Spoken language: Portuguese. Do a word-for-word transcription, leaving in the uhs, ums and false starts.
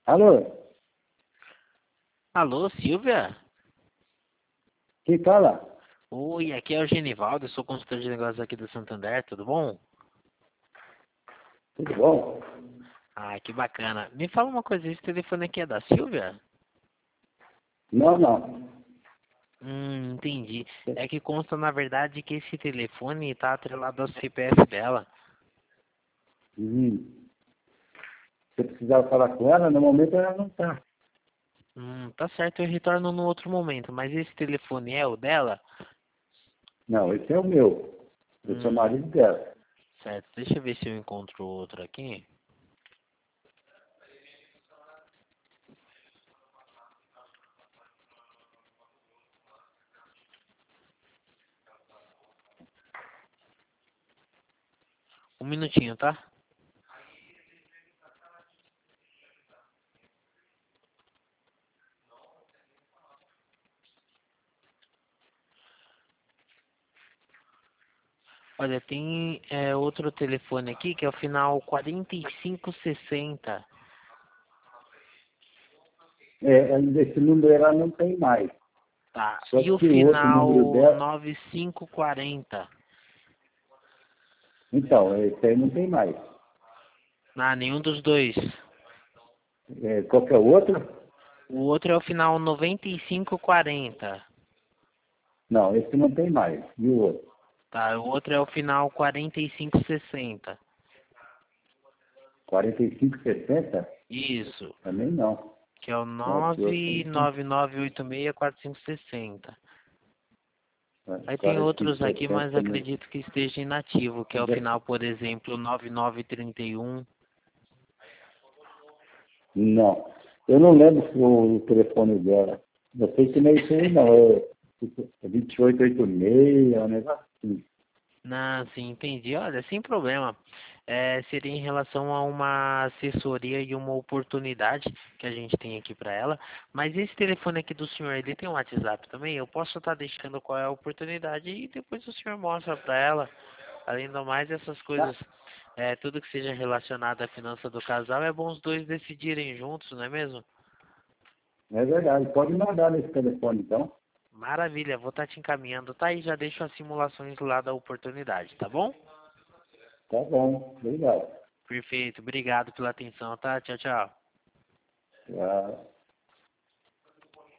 Alô? Alô, Silvia? Quem fala? Oi, aqui é o Genivaldo, eu sou consultor de negócios aqui do Santander, tudo bom? Tudo bom? Ah, que bacana. Me fala uma coisa, esse telefone aqui é da Silvia? Não, não. Hum, entendi. É que consta, na verdade, que esse telefone está atrelado ao C P F dela. Hum. Se eu precisar falar com ela, no momento ela não está. Hum, tá certo, eu retorno no outro momento, mas esse telefone é o dela? Não, esse é o meu. Eu sou Hum, marido dela. certo, deixa eu ver se eu encontro outro aqui. Um minutinho, tá? Olha, tem é, outro telefone aqui que é o final quarenta e cinco sessenta. É, é, esse número ela não tem mais. Tá. Só E o que o outro número final dela... nove cinco quarenta? Então, esse aí não tem mais. Ah, nenhum dos dois. É, qual que é o outro? O outro é o final noventa e cinco quarenta. Não, esse não tem mais. E o outro? Tá, o outro é o final quarenta e cinco sessenta. quarenta e cinco sessenta? Isso. Também não. Que é o Não, esse outro nove também não. nove nove oito seis quatro cinco seis zero. Aí tem quarenta e cinco outros aqui, sessenta mas também. acredito que esteja inativo, que é o final, por exemplo, nove nove três um. Não. Eu não lembro o telefone dela. Eu sei que não é isso aí, não. É vinte e oito oitenta e seis, é um negócio assim. Não, sim, entendi. Olha, sem problema. É, seria em relação a uma assessoria e uma oportunidade que a gente tem aqui para ela. Mas esse telefone aqui do senhor, ele tem um WhatsApp também? Eu posso estar deixando qual é a oportunidade e depois o senhor mostra para ela. Além do mais, essas Tá? coisas, é, tudo que seja relacionado à finança do casal, é bom os dois decidirem juntos, não é mesmo? É verdade. Pode mandar nesse telefone, então. Maravilha, vou estar te encaminhando, tá? E já deixo as simulações lá da oportunidade, tá bom? Tá bom. Obrigado. Perfeito, obrigado pela atenção, tá? Tchau, tchau. Tchau.